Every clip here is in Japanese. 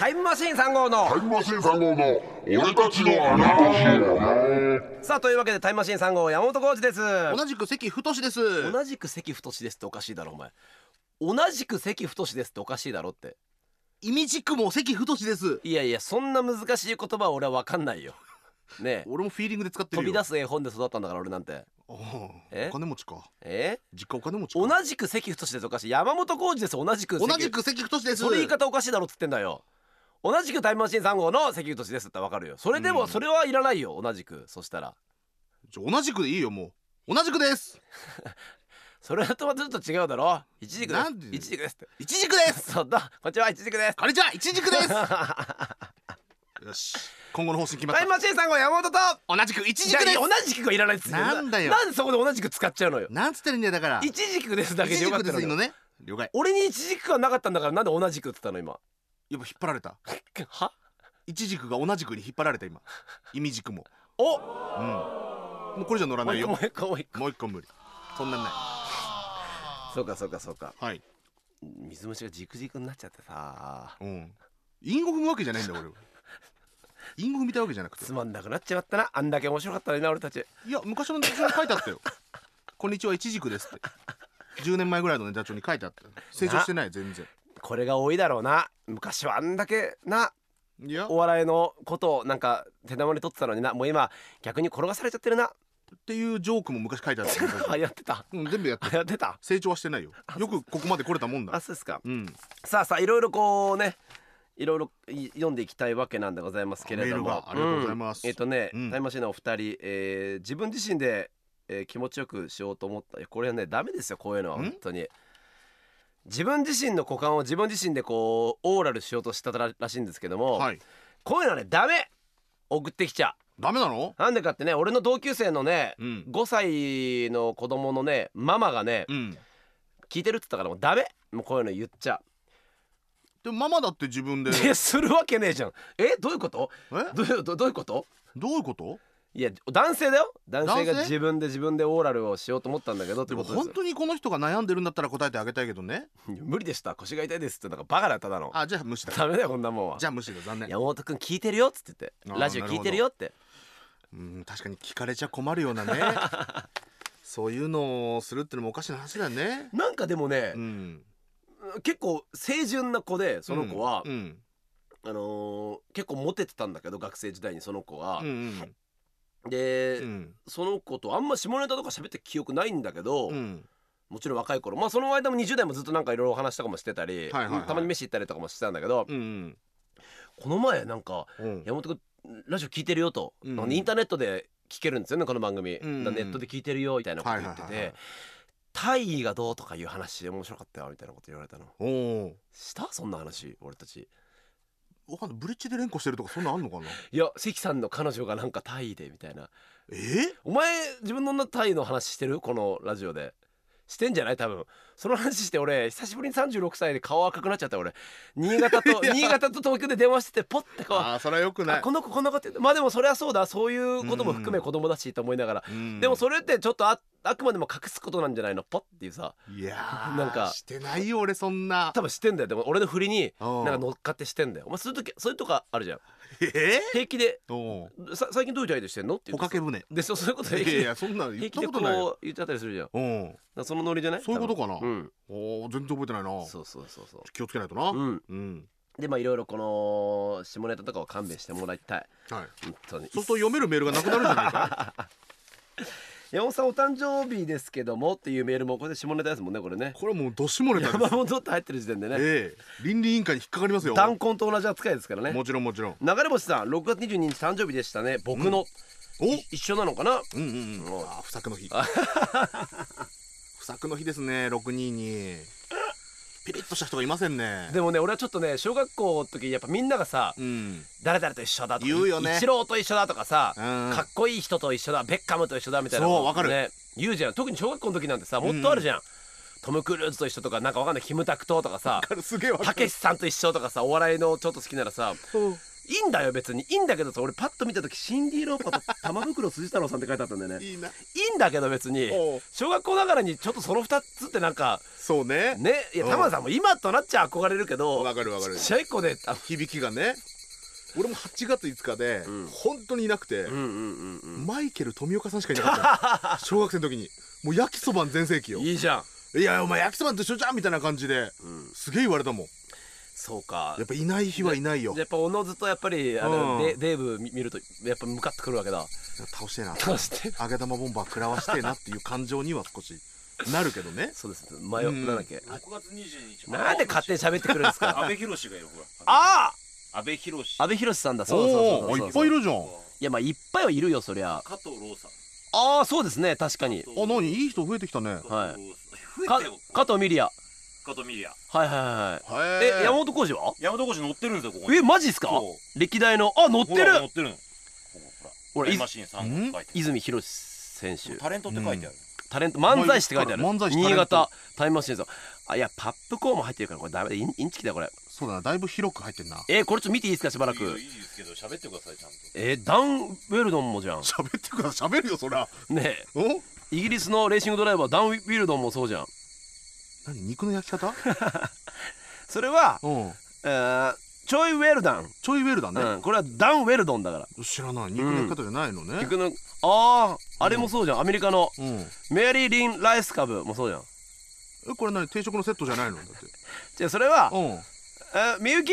タイムマシーン3号の俺たちのアナーさあ、というわけでタイムマシーン3号山本浩二です。 同じく関太です同じく関太ですっておかしいだろお前。同じく関太ですっておかしいだろって。 意味軸も関太です。 いやいや、そんな難しい言葉は俺は分かんないよねえ。 俺もフィーリングで使ってるよ。 飛び出す絵本で育ったんだから俺なんて。 おえ金持ちか。実家お金持ちか。 同じく関太ですおかしい。山本浩二です。同じく関太です。 それ言い方おかしいだろっつってんだよ。同じくタイムマシーン3号の関太ですって分かるよ。それでもそれはいらないよ。同じく。そしたら同じくでいいよ。もう同じくですそれとはずっと違うだろ。一軸です。 なんで一軸ですって。 一軸ですそうだ、こんにちは、一軸です。 こんにちは、一軸ですよし、今後の方針決まった。 タイムマシーン3号山本と同じく一軸です。 同じくがいらないっつってなんだよ。 なんでそこで同じく使っちゃうのよ。 なんつってるんだよ。だから一軸ですだけでよかったのよ。 ね、了解。 俺に一軸がなかったんだから、なんで同じくって言ったの今。 やっぱ引っ張られた。 は一軸が同じくに引っ張られた今。意味軸も。 おもうこれじゃ乗らないよ。 もう一個無理。そんなんない。 そうかそうかそうか。 はい。 水虫が軸軸になっちゃってさ。 韻を踏むわけじゃないんだ俺は。韻を踏みたいわけじゃなくて。 つまんなくなっちまったな。あんだけ面白かったのにな俺たち。 いや、昔のネタ帳に書いてあったよこんにちは、一軸ですって10年前ぐらいのネタ帳に書いてあった。成長してない全然。 これが多いだろうな。昔はあんだけな、 いやお笑いのことをなんか手玉に取ってたのにな、もう今逆に転がされちゃってるなっていうジョークも昔書いてあったやってた。 全部やってやってた。 成長はしてないよ。よくここまで来れたもんだ。 あ、そうですか。さあいろいろこうね、いろいろ読んでいきたいわけなんでございますけれども、 ありがとうございます。 タイムマシーンのお二人、自分自身で、気持ちよくしようと思った。これはね、ダメですよこういうのは本当に。自分自身の股間を自分自身でこうオーラルしようとしたらしいんですけども、こういうのはねダメ。送ってきちゃダメなの？ なんでかってね、俺の同級生のね、5歳の子供のねママがね、聞いてるって言ったからもうダメ。もうこういうの言っちゃう。 でもママだって自分でするわけねえじゃん。どういうこと？どういうこと？ どういうこと？ いや、男性だよ。男性が自分でオーラルをしようと思ったんだけどってことです。 でも本当にこの人が悩んでるんだったら答えてあげたいけどね。 無理でした、腰が痛いですってなんかバカだっただの。 じゃあ無視だ。 ダメだよこんなもんは。 じゃあ無視だ。残念。 山本くん聞いてるよっつってて、ラジオ聞いてるよって。 確かに聞かれちゃ困るようなねそういうのをするってのもおかしな話だよね。 なんかでもね、結構清純な子で、その子は、結構モテてたんだけど学生時代にその子が、で、その子とあんま下ネタとか喋って記憶ないんだけど、もちろん若い頃、まあその間も20代もずっとなんかいろいろお話とかもしてたり、たまに飯行ったりとかもしてたんだけど、この前なんか山本君ラジオ聞いてるよと、インターネットで聞けるんですよねこの番組、ネットで聞いてるよみたいなこと言ってて、大義がどうとかいう話面白かったよみたいなこと言われたの。したそんな話俺たち。 わかんない。ブリッジで連呼してるとかそんなあんのかな。 いや、関さんの彼女がなんかタイでみたいな。お前自分のタイの話してる？このラジオでしてんじゃない？多分その話して俺久しぶりに36歳で顔赤くなっちゃった。俺新潟と東京で電話しててポッて顔、 それはよくない。 この子ってまあでもそれはそうだ、そういうことも含め子供だしと思いながら、でもそれってちょっとあくまでも隠すことなんじゃないのポッっていうさ。 いやなんかしてないよ俺そんな。 多分してんだよ。でも俺の振りになんか乗っかってしてんだよ。お前そういうとこあるじゃん。平気で最近どういう態度してんのって言うと、 おかけ船でそういうこと平気で、 いやそんな言ったことないよ。 平気でこう言っちゃったりするじゃん。そのノリじゃない？ そういうことかな。全然覚えてないな。 そう気をつけないとな。 でまあいろいろこの下ネタとかを勘弁してもらいたい。本当に。 そうすると読めるメールがなくなるんじゃないか。 山本さんお誕生日ですけどもっていうメールもこれで下ネタですもんね。これね。 これはもうど下ネタです。 山本って入ってる時点でね。 倫理委員会に引っかかりますよ。 弾痕と同じ扱いですからね。 もちろん。流れ星さん6月22日誕生日でしたね。僕の一緒なのかな。 不作の日。不作の日ですね。622。ピリッとした人がいませんね。 でもね、俺はちょっとね、小学校の時やっぱみんながさ、誰々と一緒だとか言うよね。イチローと一緒だとかさ、かっこいい人と一緒だ、ベッカムと一緒だみたいな。 そうわかるね、言うじゃん。特に小学校の時なんてさ、もっとあるじゃん。トム・クルーズと一緒とか、なんかわかんないキムタクとかさ、たけしさんと一緒とかさ、お笑いのちょっと好きならさ、 いいんだよ別にいいんだけどさ、俺パッと見た時シンディ・ローパーと玉袋筋太郎さんって書いてあったんだよね。 いいな。 いいんだけど別に小学校ながらにちょっとその2つってなんかそうね。 ね、いや玉田さんも今となっちゃ憧れるけど、 わかるわかる。 ちっちゃい子で響きがね。俺も8月5日で本当にいなくて、マイケル富岡さんしかいなかった小学生の時に。もう焼きそばん全盛期よ。 いいじゃん。 いやお前焼きそばんと一緒じゃんみたいな感じで、すげえ言われたもん。 そうか。 やっぱいない日はいないよ。 やっぱおのずとやっぱりデーブ見るとやっぱ向かってくるわけだ。 倒してえな。 倒して。 揚げ玉ボンバー食らわしてえなっていう感情には少しなるけどね。 そうです。なんだっけ。 6月22日。 なんで勝手に喋ってくるんですか。 阿部寛がいるほら。 ああ。阿部寛。 阿部寛さんだ。そういっぱいいるじゃん。 いやまあいっぱいはいるよそりゃ。 加藤ローさん。 ああそうですね確かに。 あ、何いい人増えてきたね。 はい。 加藤ミリア。 加藤ミリア。 はいはいはい。山本浩二は？ 山本浩二乗ってるんですよここに。 マジっすか？歴代の乗ってる。 乗ってるの。ほら。マシンさん書いて。 泉博選手。 タレントって書いてある。 タレント漫才師って書いてある。 漫才師新潟タイムマシンさん。あいやパップコーンも入ってるからこれダメだ。インチキだよこれ。 そうだな、だいぶ広く入ってんな。 これちょっと見ていいですかしばらく。 いいですけど喋ってくださいちゃんと。 ダン・ウェルドンもじゃん。 喋ってください。喋るよそりゃ。 ねえ。イギリスのレーシングドライバーダン・ウィルドンもそうじゃん。 何肉の焼き方？ それはちょいウェルダン。 ちょいウェルダンね。 これはダン・ウェルドンだから。 知らない。肉の焼き方じゃないのね。 肉のあれもそうじゃん。アメリカのメアリー・リン・ライス株もそうじゃん。 これ何定食のセットじゃないのだって。 じゃあそれはみゆき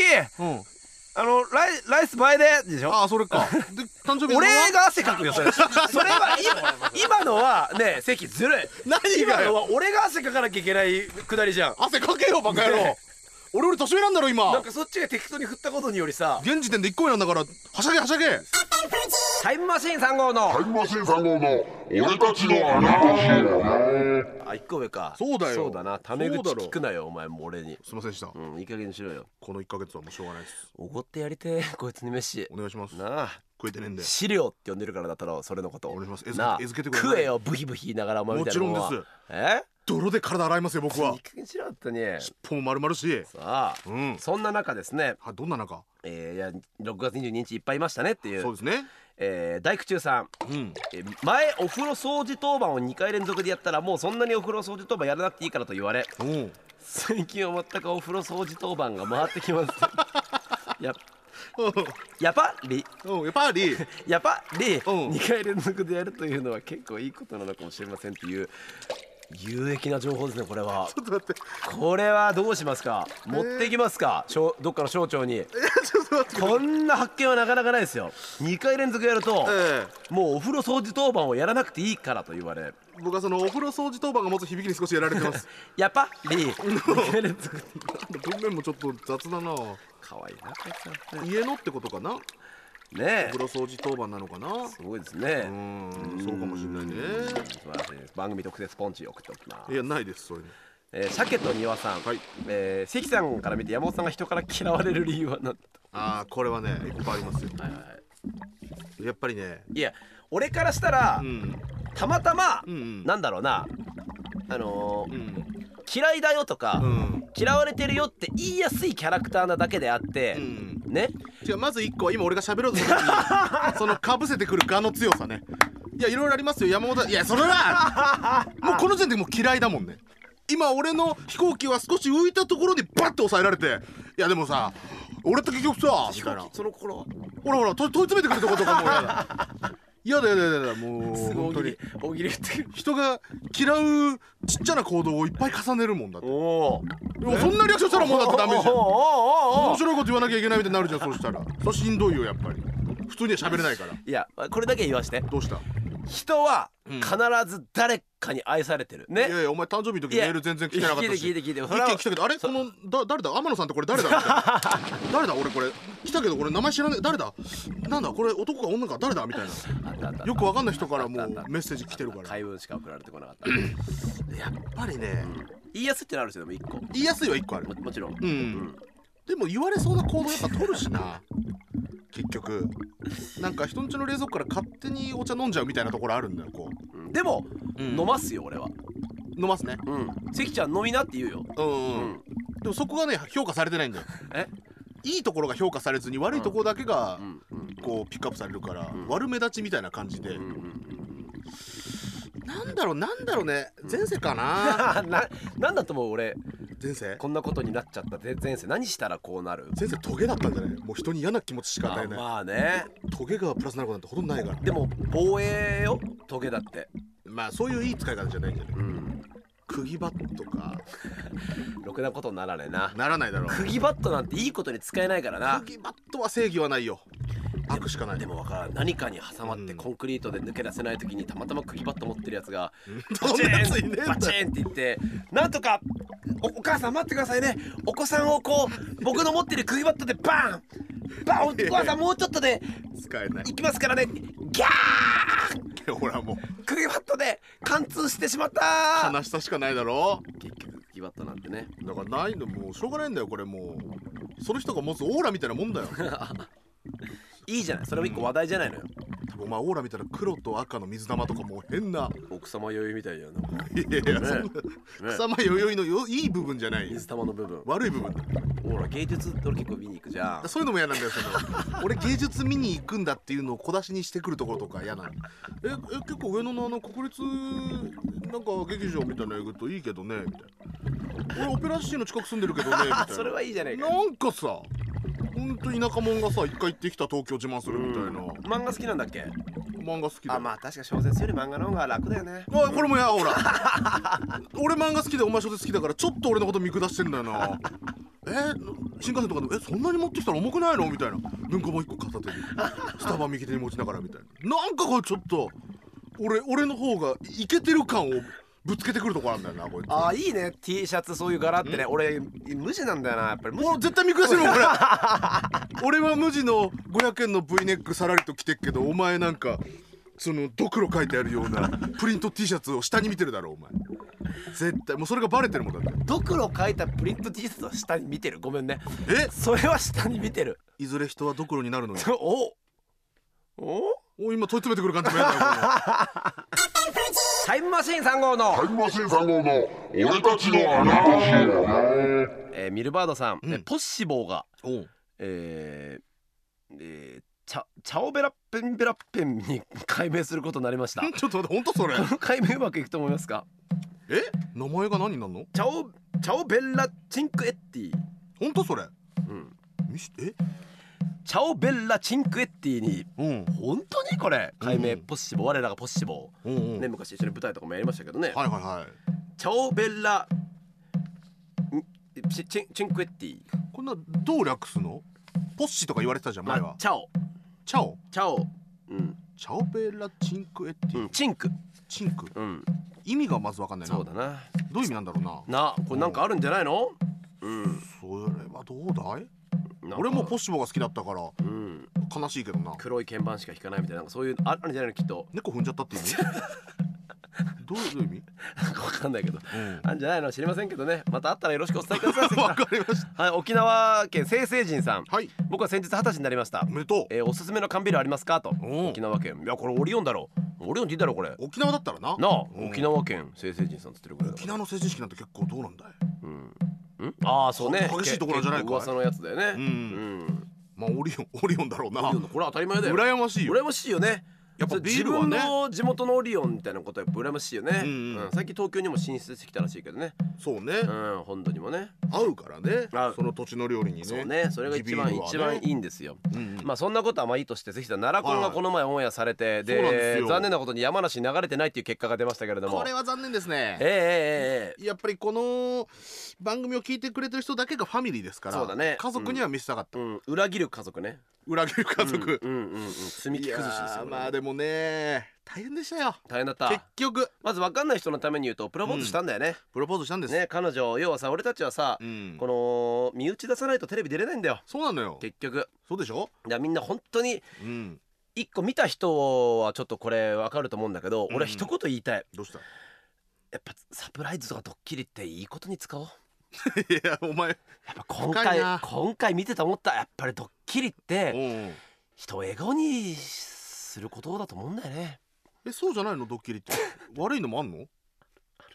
ライス前ででしょ。 ああそれか。で誕生日俺が汗かくよそれ。それは今のはね関ずるい。 何がよ。 俺が汗かかなきゃいけないくだりじゃん。 汗かけよバカ野郎。俺より年上なんだろ今。 なんかそっちが適当に振ったことによりさ。 現時点で1個上なんだからはしゃげはしゃげ。 タイムマシーン3号の俺たちの穴ラジオ。 1個上か。 そうだよ。 そうだな。タメ口聞くなよお前も俺に。 すいませんでした。 いい加減にしろよ。 この1ヶ月はもうしょうがないです。 おごってやりてこいつに飯お願いします。 なあ食えてねえんで。 資料って呼んでるからだったらそれのことお願いします。 なあ餌付けてくれ。 食えよブヒブヒ言いながらお前みたいな。 もちろんです。泥で体洗いますよ僕は。 いい加減にしろってね。 尻尾も丸々し。 さあそんな中ですね。 どんな中？ いや6月22日いっぱいいましたねっていう。 そうですね。 大工中さん、前お風呂掃除当番を2回連続でやったらもうそんなにお風呂掃除当番やらなくていいからと言われ、最近は全くお風呂掃除当番が回ってきますやっぱり2回連続でやるというのは結構いいことなのかもしれませんっていう有益な情報ですねこれは。 ちょっと待って。 これはどうしますか？持っていきますか？どっかの省庁に。 ちょっと待って。 こんな発見はなかなかないですよ。2回連続やると、もうお風呂掃除当番をやらなくていいからと言われ、 僕はそのお風呂掃除当番が持つ響きに少しやられてます。 やっぱり2回連続で文面もちょっと雑だな。 かわいいなこいつ。 家のってことかな。 ねえ。 お風呂掃除当番なのかな。 すごいですね。 そうかもしれないね。 素晴らしいです。番組特設ポンチ送っておきます。 いやないですそういうの。 鮭と庭さん、関さんから見て山本さんが人から嫌われる理由は何だ？ これはねいっぱいありますよ。やっぱりね。 いや俺からしたらたまたまなんだろうな嫌いだよとか嫌われてるよって言いやすいキャラクターなだけであってね。 違うまず1個は今俺が喋ろうとした時にそのかぶせてくる我の強さね。いやいろいろありますよ山本。いやそれはもうこの時点でもう嫌いだもんね。今俺の飛行機は少し浮いたところにバッと抑えられて、いやでもさ俺って結局さみたいな、 その頃ほら問い詰めてくるとことかもうやだもう本当に大喜利言って人が嫌うちっちゃな行動をいっぱい重ねるもんだって。そんなリアクションしたらもうだってダメじゃん。面白いこと言わなきゃいけないみたいになるじゃん。そうしたらそれしんどいよやっぱり。普通には喋れないから。 いやこれだけ言わして。 どうした？ 人は必ず誰かに愛されてるね。 いやいやお前誕生日の時メール全然来てなかったし。 聞いて一件来たけどあれこの誰だ天野さんってこれ誰だみたいな。誰だ俺これ来たけどこれ名前知らない誰だなんだこれ男か女か誰だみたいな。よくわかんない人からもうメッセージ来てるから。 回文しか送られてこなかった。 やっぱりね言いやすいってなるんですよでも1個。 言いやすいは1個ある。 もちろん。 でも言われそうな行動やっぱ取るしな。結局なんか人んちの冷蔵庫から勝手にお茶飲んじゃうみたいなところあるんだよこう。でも飲ますよ俺は。 飲ますね。 関ちゃん飲みなって言うよ。 でもそこがね評価されてないんだよ。 いいところが評価されずに悪いところだけがこうピックアップされるから、悪目立ちみたいな感じで、なんだろうね、前世かななんだと思う俺。 前世こんなことになっちゃった前世何したらこうなる？ 前世トゲだったんじゃない？もう人に嫌な気持ちしか与えない。 まあね。 トゲがプラスになることなんてほとんどないから。 でも防衛よ、トゲだって。 まあそういういい使い方じゃないんじゃない？釘バットかろくなことにならねえな。 ならないだろう。 釘バットなんていいことに使えないからな。 釘バットは正義はないよ。悪しかない。 でも分からん、何かに挟まってコンクリートで抜け出せない時にたまたま釘バット持ってるやつがバチーンバチーンって言って「なんとか お母さん待ってくださいね、お子さんをこう僕の持ってる釘バットでバンバン、お母さんもうちょっとで使えない。 行きますからね、ギャーほらもう釘バットで貫通してしまったー。 悲しさしかないだろ。 結局釘バットなんてね。 だからないのもうしょうがないんだよこれ。もうその人が持つオーラみたいなもんだよいいじゃない、それも一個話題じゃないのよ。 お前オーラ見たら黒と赤の水玉とかもう変な奥様余裕みたいじゃん。なんかいやいや、そんな草間弥生のいい部分じゃないよ。 水玉の部分悪い部分だ。 ほら芸術って俺結構見に行くじゃん。 そういうのも嫌なんだよ。俺芸術見に行くんだっていうのを小出しにしてくるところとか嫌なの。結構上野の国立なんか劇場みたいなの行くといいけどねみたいな。俺オペラシティの近く住んでるけどねみたいな。 それはいいじゃないか。 なんかさ、ほんと田舎者がさ一回行ってきた東京自慢するみたいな。 漫画好きなんだっけ？ 漫画好きだよ。 あ、まあ確か小説より漫画の方が楽だよね。 あ、これもやほら俺漫画好きでお前小説好きだからちょっと俺のこと見下してんだよな新幹線とかでそんなに持ってきたら重くないのみたいな。文庫も一個片手にスタバ右手に持ちながらみたいな。なんかこれちょっと俺の方がイケてる感をぶつけてくるとこあるんだよなこいつ。 あ、いいね T シャツそういう柄ってね。俺無地なんだよな、やっぱり。 もう絶対見下してるもんこれ俺は無地の500円の V ネックさらりと着てっけど、お前なんかそのドクロ書いてあるようなプリント T シャツを下に見てるだろお前。絶対もうそれがバレてるもんだって。 ドクロ書いたプリント T シャツは下に見てる。ごめんね。それは下に見てる。 いずれ人はドクロになるのよお今問い詰めてくる感じもやだよタイムマシーン3号のタイムマシーン3号の俺たちの穴ラジミルバードさん、ポッシボーがチャオベラッペンベラッペンに改名することになりました。 ちょっと待って、ほんとそれこの改名うまくいくと思いますか？ 名前が何になるの？ チャオベッラチンクエッティ。 ほんとそれ？ チャオベッラチンクエッティに、本当にこれ改名、ポッシボー、我らがポッシボー、ね、昔一緒に舞台とかもやりましたけどね。 はいはいはい。 チャオベッラチンクエッティ。 こんなどう略すの？ポッシとか言われてたじゃん前は。 チャオチャオチャオ、 チャオベラチンクエッティ、 チンクチンク、意味がまず分かんないな。 そうだな。 どういう意味なんだろうな。 これなんかあるんじゃないの？ それはどうだい？俺もポッシボが好きだったから悲しいけどな。 黒い鍵盤しか弾かないみたいな、そういうあるんじゃないのきっと。 猫踏んじゃったって意味？どういう意味？ わかんないけど、あるんじゃないの？知りませんけどね。またあったらよろしくお伝えください。 わかりました。 はい、沖縄県清成人さん。 はい。 僕は先日20歳になりました。 おめでとう。 おすすめの缶ビールありますかと。沖縄県。いやこれオリオンだろ。オリオンって言ったろこれ。 沖縄だったらな。 沖縄県清成人さんつってるぐらい。 沖縄の成人式なんて結構どうなんだい？ ああそうね。 激しいところじゃないか。 噂のやつだよね。 まあオリオンだろうな。 これは当たり前だよ。 羨ましいよ。 羨ましいよね。 やっぱビールはね、 自分の地元のオリオンみたいなことはやっぱ羨ましいよね。最近東京にも進出してきたらしいけどね。 そうね。 本土にもね。 合うからね。その土地の料理にね。 そうね。それが一番いいんですよ。まあそんなことはまあいいとして、ぜひ奈良コンがこの前オンエアされて、で残念なことに山梨に流れてないっていう結果が出ましたけれども。 これは残念ですね。やっぱりこの番組を聞いてくれてる人だけがファミリーですから。 そうだね。 家族には見せたかった。 裏切る家族ね。 裏切る家族。 積み木崩しですよ。 まあでもね、大変でしたよ。 大変だった。 結局まず分かんない人のために言うとプロポーズしたんだよね。 プロポーズしたんですね。彼女要はさ、俺たちはさ、この身内出さないとテレビ出れないんだよ。そうなのよ結局。 そうでしょ。 いやみんな本当に一個見た人はちょっとこれ分かると思うんだけど、俺は一言言いたい。 どうした？ やっぱサプライズとかドッキリっていいことに使おう。 いやお前、 やっぱ今回見てて思った。やっぱりドッキリって人を笑顔にすることだと思うんだよね。 そうじゃないの？ドッキリって悪いのもあんの？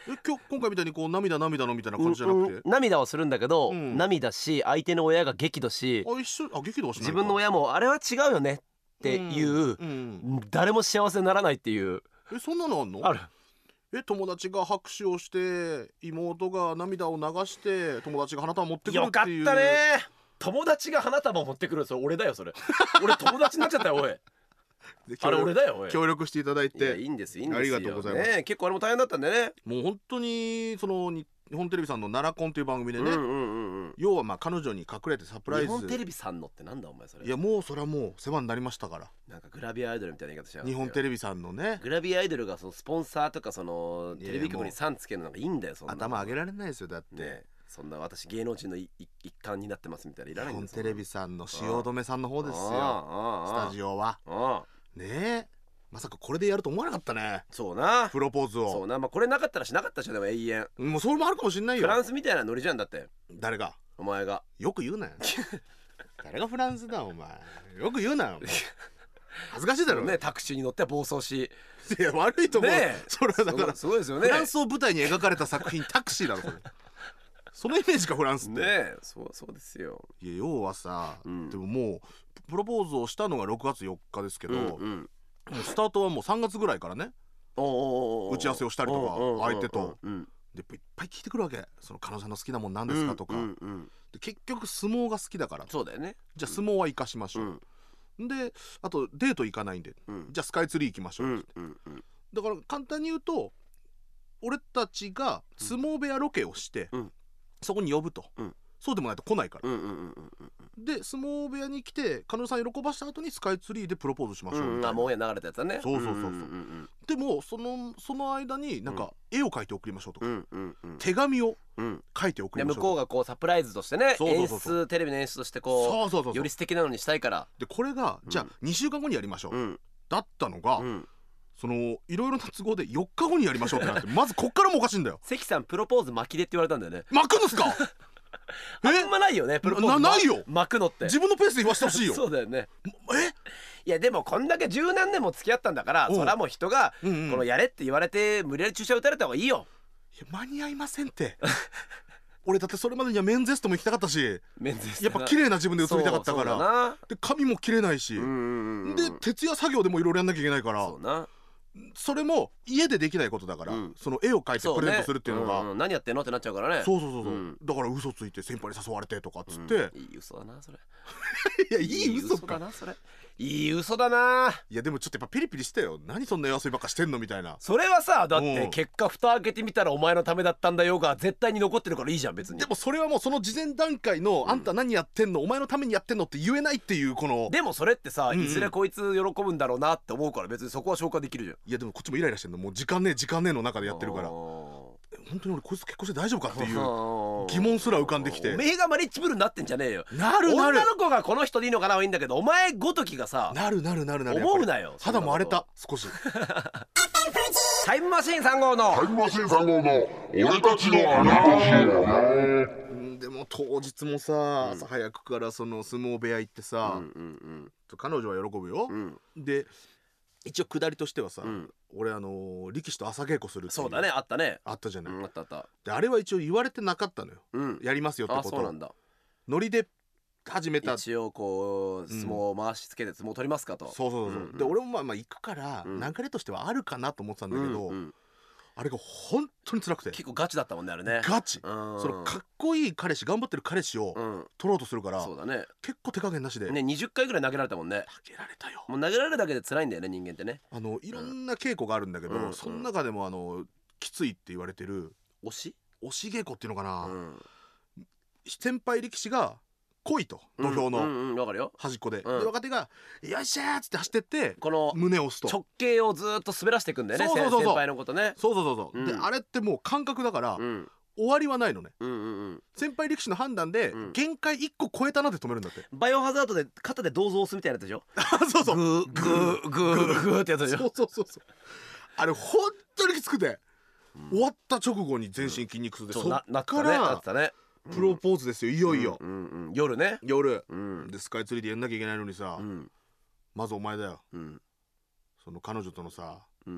今回みたいにこう涙のみたいな感じじゃなくて、 涙はするんだけど、涙し相手の親が激怒し、 激怒はしないか。 自分の親もあれは違うよねっていう、誰も幸せにならないっていう。 そんなのあんの？ ある。 友達が拍手をして妹が涙を流して友達が花束持ってくるっていう。 よかったね。友達が花束持ってくる。それ俺だよそれ。俺友達になっちゃったよおい。あれ俺だよおい。 協力していただいて。 いいんですよ。 ありがとうございます。 結構あれも大変だったんでね。 もう本当にその日本テレビさんの奈良コンという番組でね、要はまあ彼女に隠れてサプライズ。 日本テレビさんのってなんだお前それ。 いやもうそれはもう世話になりましたから。 なんかグラビアアイドルみたいな言い方しちゃう。 日本テレビさんのね、 グラビアアイドルがそのスポンサーとかそのテレビ局にさんつけるのがいいんだよ。そんな頭上げられないですよだって、 ね、そんな私芸能人の一環になってますみたいな、いらないんですよ。 日本テレビさんの汐留さんの方ですよ、スタジオは。ねえ、まさかこれでやると思わなかったね。 そうな、 プロポーズを。 そうな、まあこれなかったらしなかったでしょ。でも永遠もうそれもあるかもしんないよ。 フランスみたいなノリじゃんだって。 誰が？ お前が。 よく言うなよ誰がフランスだお前、よく言うなよ恥ずかしいだろね。タクシーに乗って暴走し、 いや悪いと思うね。 それはだからすごいですよね。 フランスを舞台に描かれた作品タクシーだろそれそのイメージかフランスってね。そうですよ。 いや要はさ、でももうプロポーズをしたのが6月4日ですけど、もうスタートはもう3月ぐらいからね、打ち合わせをしたりとか相手とでいっぱい聞いてくるわけ。その彼女さんの好きなもんなんですかとか、で結局相撲が好きだから、 そうだよね。 じゃあ相撲は生かしましょう、であとデート行かないんで、じゃあスカイツリー行きましょう、だから簡単に言うと俺たちが相撲部屋ロケをして、そこに呼ぶと、そうでもないと来ないから、で相撲部屋に来て彼女さん喜ばした後にスカイツリーでプロポーズしましょうみたいな、 もう流れたやつだね。 そうでもその間になんか絵を描いて送りましょうとか、手紙を書いて送りましょう。 向こうがこうサプライズとしてね、演出、テレビの演出としてこうより素敵なのにしたいから。でこれがじゃあ2週間後にやりましょう、だったのが、そのいろいろな都合で4日後にやりましょうってなってまずこっからもおかしいんだよ。 関さんプロポーズ巻きでって言われたんだよね。 巻くんですかあんまないよねプロポーズないよ巻くのって。 自分のペースで言わせてほしいよそうだよね。いやでもこんだけ十何年も付き合ったんだから、それはもう人がこのやれって言われて無理やり注射打たれた方がいいよ。 いや間に合いませんって俺だってそれまでにはメンズエストも行きたかったし、やっぱ綺麗な自分で映りたかったから、で髪も切れないし、で徹夜作業でもいろいろやんなきゃいけないから、それも家でできないことだから、その絵を描いてプレゼントするっていうのが、 何やってんのってなっちゃうからね。 そうだから嘘ついて先輩に誘われてとかっつって、 いい嘘だなそれいやいい嘘かなそれ。いい嘘だな。 いやでもちょっとやっぱピリピリしたよ。何そんな遊びばっかしてんのみたいな。 それはさ、だって結果蓋開けてみたらお前のためだったんだよが絶対に残ってるからいいじゃん別に。 でもそれはもうその事前段階の、あんた何やってんのお前のためにやってんのって言えないっていうこの。 でもそれってさ、いずれこいつ喜ぶんだろうなって思うから別にそこは消化できるじゃん。いやでもこっちもイライラしてんの。もう時間ねえの中でやってるから、本当に俺こいつ結婚して大丈夫かっていう疑問すら浮かんできて。 おめえがマリッジブルになってんじゃねえよ。 なる女の子がこの人でいいのかなはいいんだけど、お前ごときがさなる思うなよ。 肌も荒れた少しタイムマシーン3号の俺たちの穴でも当日もさ、朝早くからその相撲部屋行ってさ、彼女は喜ぶよ、で一応下りとしてはさ、俺力士と朝稽古するっていう。 そうだね、あったね。 あったじゃない。 あったであれは一応言われてなかったのよ、やりますよってこと。 そうなんだ。 ノリで始めた。 一応こう相撲を回しつけて相撲取りますかと。 そうで俺もまあ行くから流れとしてはあるかなと思ってたんだけど、あれが本当に辛くて。 結構ガチだったもんねあれね。 ガチ。そのかっこいい彼氏、頑張ってる彼氏を取ろうとするから、 そうだね、 結構手加減なしでね。20回ぐらい投げられたもんね。 投げられたよ。 もう投げられるだけで辛いんだよね人間ってね。 いろんな稽古があるんだけど、その中でもきついって言われてる押し稽古っていうのかな、先輩力士が来いと、土俵の端っこで、若手が「よっしゃー!」っつって走ってってこの胸を押すと、 直径をずっと滑らしていくんだよね。先輩のことね。 そうであれってもう感覚だから終わりはないのね。先輩力士の判断で限界1個超えたなって止めるんだって。 バイオハザードで肩で銅像を押すみたいなやつでしょ。 そうグーってやつでしょ。 そうあれ本当にきつくて、終わった直後に全身筋肉痛で、そっからプロポーズですよ、いよいよ。 夜ね。 でスカイツリーでやんなきゃいけないのにさ、まずお前だよ。その彼女とのさ、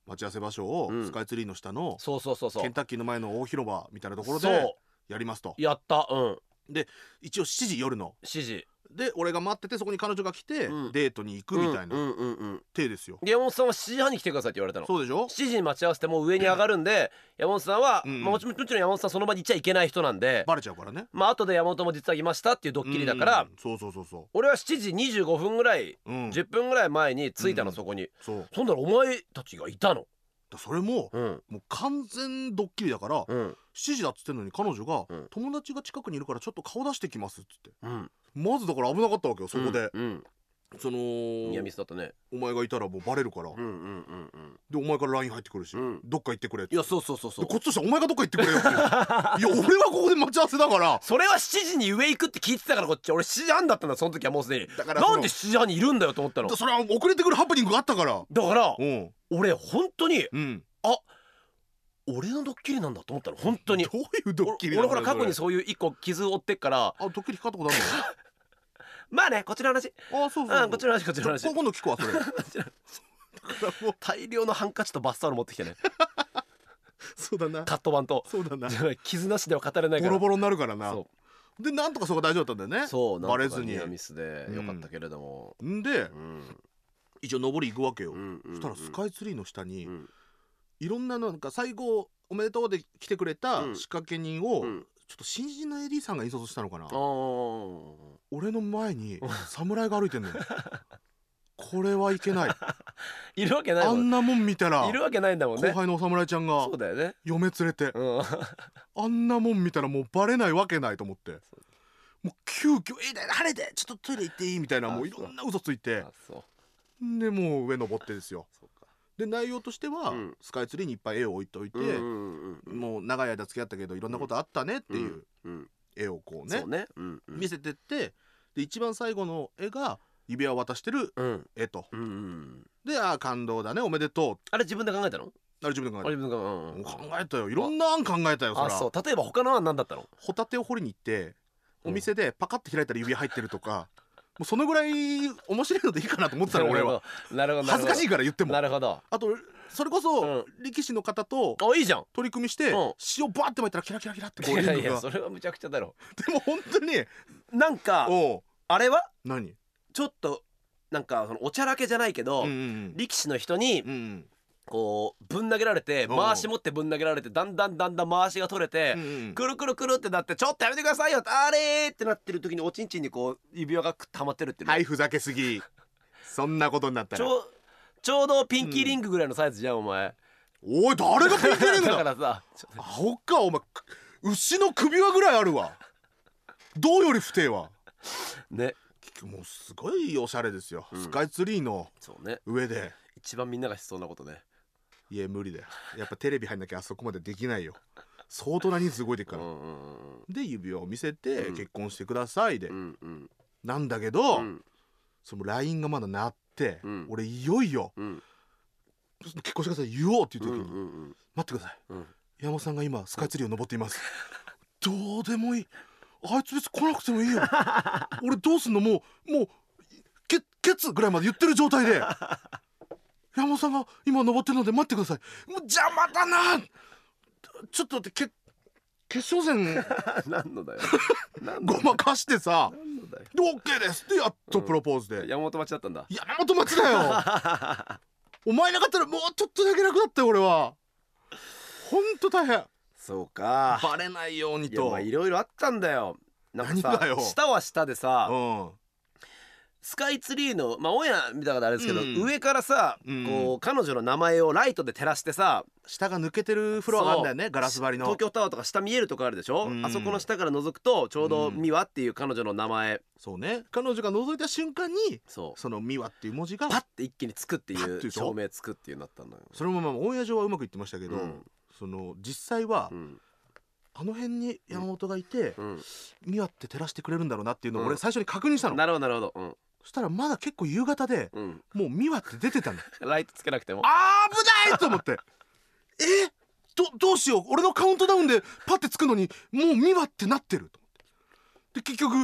待ち合わせ場所をスカイツリーの下のケンタッキーの前の大広場みたいなところでやりますと。 やった。 で一応7時夜の 7時で俺が待っててそこに彼女が来てデートに行くみたいな体ですよ。 山本さんは7時半に来てくださいって言われたの。 そうでしょ。 7時に待ち合わせてもう上に上がるんで山本さんはもちろん山本さんその場に行っちゃいけない人なんでバレちゃうからね。 後で山本も実はいましたっていうドッキリだからそう俺は7時25分ぐらい10分ぐらい前に着いたのそこに。そんならお前たちがいたの。 それももう完全ドッキリだから7時だっつってんのに彼女が友達が近くにいるからちょっと顔出してきますっつってまずだから危なかったわけよそこで。そのニアミスだったね。 お前がいたらもうバレるからでお前から LINE 入ってくるしどっか行ってくれって。 いやそうこっちとしてはお前がどっか行ってくれよっていや俺はここで待ち合わせだからそれは7時に上行くって聞いてたからこっち俺7時半だったんだその時はもうすでに。なんで7時半にいるんだよと思ったの。 それは遅れてくるハプニングがあったからだから俺本当に俺のドッキリなんだと思ったの本当に。 どういうドッキリなの。 俺ほら過去にそういう一個傷を負ってっからドッキリかかったことあるのまあねこっちの話。 そうこっちの話今度聞くわそれ大量のハンカチとバスタオル持ってきてねそうだなカット版とそうだな傷なしでは語れないからボロボロになるからな。でなんとかそこ大丈夫だったんだよね。 そうバレずにニアミスでよかったけれどもで一応登り行くわけよ。そしたらスカイツリーの下にいろんななんか最後おめでとうで来てくれた仕掛け人をちょっと新人の AD さんが引率したのかな。俺の前に侍が歩いてんのよこれはいけないいるわけないもん。 あんなもん見たらいるわけないんだもんね。 後輩のお侍ちゃんがそうだよね嫁連れてあんなもん見たらもうバレないわけないと思ってもう急遽晴れてちょっとトイレ行っていいみたいなもういろんな嘘ついてでもう上登ってですよ。で内容としてはスカイツリーにいっぱい絵を置いといてもう長い間付き合ったけどいろんなことあったねっていう絵をこうね見せてってで一番最後の絵が指輪を渡してる絵とで感動だねおめでとう。 あれ自分で考えたの。 あれ自分で考えた。考えたよいろんな案考えたよ。 そう例えば他の案何だったの。 ホタテを掘りに行ってお店でパカッて開いたら指輪入ってるとかもうそのぐらい面白いのでいいかなと思ってたの俺は。恥ずかしいから言っても。 なるほど。 あとそれこそ力士の方といいじゃん取り組みして塩バーって巻いたらキラキラキラってこういやそれはむちゃくちゃだろ。 でも本当になんかあれは何ちょっとなんかそのおちゃらけじゃないけど力士の人にこうぶん投げられて回し持ってぶん投げられてだんだん回しが取れてくるくるくるってなってちょっとやめてくださいよあれってなってる時におちんちんにこう指輪がはまってるって。 はいふざけすぎそんなことになったらちょうどピンキーリングぐらいのサイズじゃんお前。 おい誰がピンキーリングだだからさアホかお前牛の首輪ぐらいあるわ銅より不定はね。 もうすごいおしゃれですよスカイツリーの上で一番みんながしそうなことね。 いや無理だよやっぱテレビ入んなきゃあそこまでできないよ相当な人数動いてるからで指輪を見せて結婚してくださいでなんだけどその LINE がまだ鳴って俺いよいよ結婚してください言おうっていう時に待ってください山本さんが今スカイツリーを登っていますどうでもいいあいつ別に来なくてもいいよ俺どうすんのもうケツぐらいまで言ってる状態で山本さんが今登ってるので待ってくださいもう邪魔だなちょっと待って決勝戦何のだよごまかしてさで OK ですってやっとプロポーズで山本町だったんだ。 山本町だよお前なかったらもうちょっとだけ楽だったよ俺はほんと大変。 そうかバレないようにといろいろあったんだよ。なんかさ下は下でさスカイツリーのオンエア見たからあれですけど上からさこう彼女の名前をライトで照らしてさ下が抜けてるフロアがあるんだよねガラス張りの東京タワーとか下見えるとこあるでしょあそこの下から覗くとちょうど美和っていう彼女の名前そうね彼女が覗いた瞬間にその美和っていう文字がパッて一気につくっていう照明つくっていうなったのよ。 それもオンエア上はうまくいってましたけどその実際はあの辺に山本がいて美和って照らしてくれるんだろうなっていうのを俺最初に確認したの。 なるほどなるほどそしたらまだ結構夕方でもう美和って出てたのライトつけなくても危ないと思ってどうしよう俺のカウントダウンでパッてつくのにもう美和ってなってると思ってで結局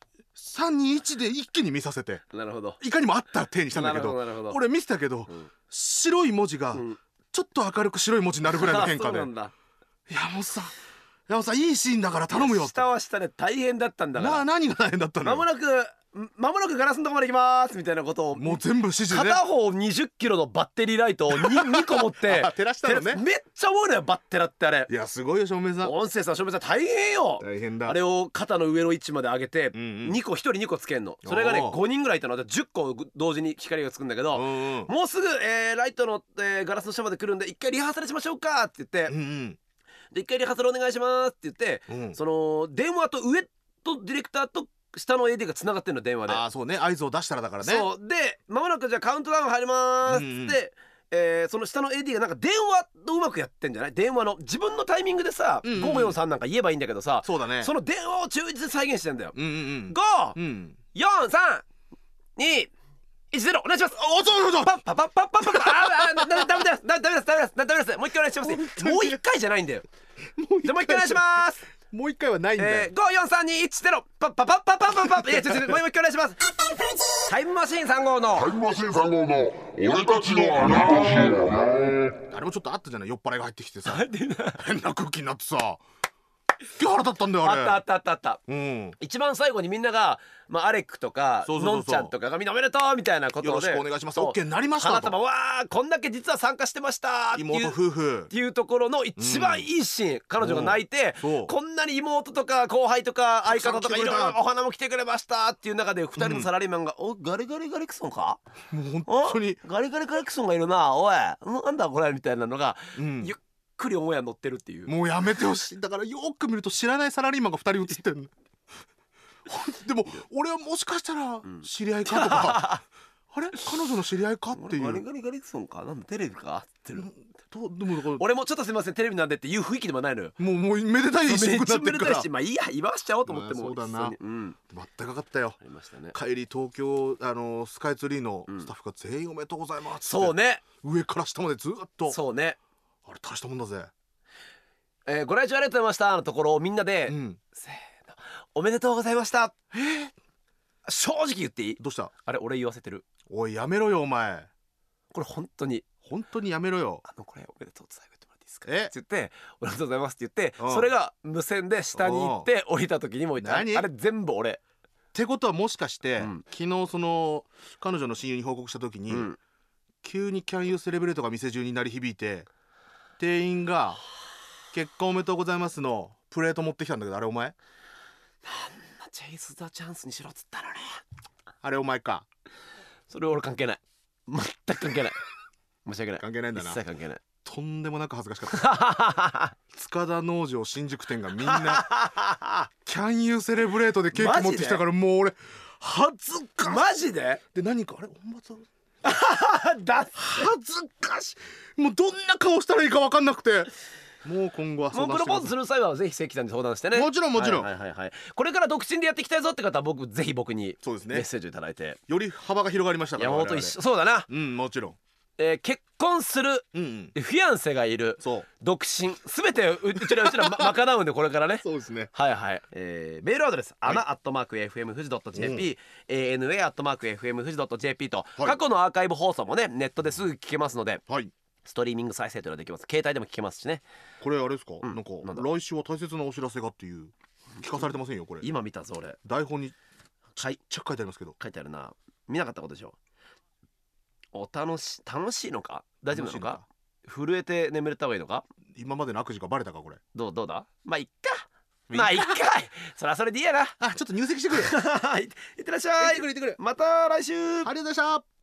321で一気に見させてなるほどいかにもあった体にしたんだけど俺見せたけど白い文字がちょっと明るく白い文字になるぐらいの変化でそうなんだ。 山本さんいいシーンだから頼むよって。 下は下で大変だったんだから。 何が大変だったのよ。 間もなくガラスのとこまで行きますみたいなことをもう全部指示ね。 片方20キロのバッテリーライトを 2個持って照らしたのね。 めっちゃ重いのよバッテラってあれ。 いやすごいよ照明さん。 音声さん照明さん大変よ。 大変だ。 あれを肩の上の位置まで上げて1人2個つけんの。それがね5人ぐらいいたので10個同時に光がつくんだけど、もうすぐライトのガラスの下まで来るんで一回リハーサルしましょうかって言って、で一回リハーサルお願いしますって言って、その電話と上とディレクターと下の AD が繋がってんの電話で。 そうね、合図を出したらだからね。 そうで間もなくじゃあカウントダウン入りますってその下の AD がなんか電話とうまくやってんじゃない。電話の自分のタイミングでさ543なんか言えばいいんだけどさ、 そうだね、 その電話を忠実に再現してんだよ。54321お願いします。 そうパッパッパッパッパッパッパッダメですもう一回お願いします。もう一回じゃないんだよ。じゃもう一回お願いします。 もう一回はないんだよ。 54321パッパッパッパッパッパッパッいやもう一回お願いします。タイムマシーン3号の俺たちの穴ラジオ。 あれもちょっとあったじゃない、酔っ払いが入ってきてさ変な空気になってさ、腹立ったんだよあれ。 あった、一番最後にみんなが、アレックとかのんちゃんとかがみんなおめでとうみたいなことでよろしくお願いします OK になりましたと、 花束わーこんだけ実は参加してましたっていう妹夫婦っていうところの一番いいシーン、彼女が泣いてこんなに妹とか後輩とか相方とかいろいろお花も来てくれましたっていう中で2人のサラリーマンがおガリガリガリクソンかもう本当にガリガリガリクソンがいるなおいなんだこれみたいなのがゆっくりオンエア乗ってるっていう。 もうやめてほしい。だからよく見ると知らないサラリーマンが2人映ってるのでも俺はもしかしたら知り合いかとかあれ彼女の知り合いかっていう。 ガリガリガリクソンかなんだテレビかってるでもだから俺もちょっとすみませんテレビなんでっていう雰囲気でもないのよ。 もうめでたい一色になってるから、 いいや言わしちゃおうと思ってもそうだな、全くかかったよ。 ありましたね。 帰り東京スカイツリーのスタッフが全員おめでとうございますって、 そうね、 上から下までずっと。そうね、 あれ大したもんだぜ。 ご来場ありがとうございましたのところをみんなで、せーのおめでとうございました。正直言っていい？ どうした？ あれ俺言わせてる。 おいやめろよお前。 これ本当にやめろよ。 これおめでとうございますってもらっていいですかって言っておめでとうございますって言って、それが無線で下に行って降りた時にもうあれ全部俺ってことはもしかして、昨日その彼女の親友に報告した時に、急にキャンユーセレブレートが店中に鳴り響いて店員が結婚おめでとうございますのプレート持ってきたんだけど、あれお前？なんだチェイス・ザ・チャンスにしろっつったのね。 あれお前か？ それ俺関係ない、全く関係ない申し訳ない。 関係ないんだな。 一切関係ない。 とんでもなく恥ずかしかった塚田農場新宿店がみんなキャンユーセレブレートでケーキ持ってきたから、もう俺恥ずかしい。 マジで？ で何かあれお祭り恥ずかしい。もうどんな顔したらいいか分かんなくて、もう今後はもうプロポーズする際はぜひ関さんに相談してね。 もちろんこれから独身でやっていきたいぞって方はぜひ僕にそうですねメッセージをいただいて、 より幅が広がりましたから。 山本一緒そうだな。 もちろん結婚する、フィアンセがいる、独身すべてうちら賄うんでこれからね。 そうですね。 メールアドレスana@fm富士 .jp ana@fm富士 .jp と、過去のアーカイブ放送もねネットですぐ聞けますので、ストリーミング再生というのができます。携帯でも聞けますしね。 これあれですか、なんか来週は大切なお知らせがっていう聞かされてませんよこれ。 今見たぞ俺台本にちっちゃく書いてありますけど。 書いてあるな。見なかったことでしょ。楽しいのか大丈夫なのか震えて眠れた方がいいのか。 今までの悪事がバレたかこれ。どうだまあいっかそりゃそれでいいやな。 ちょっと入籍してくれいってらっしゃい。 行ってくれまた来週。 ありがとうございました。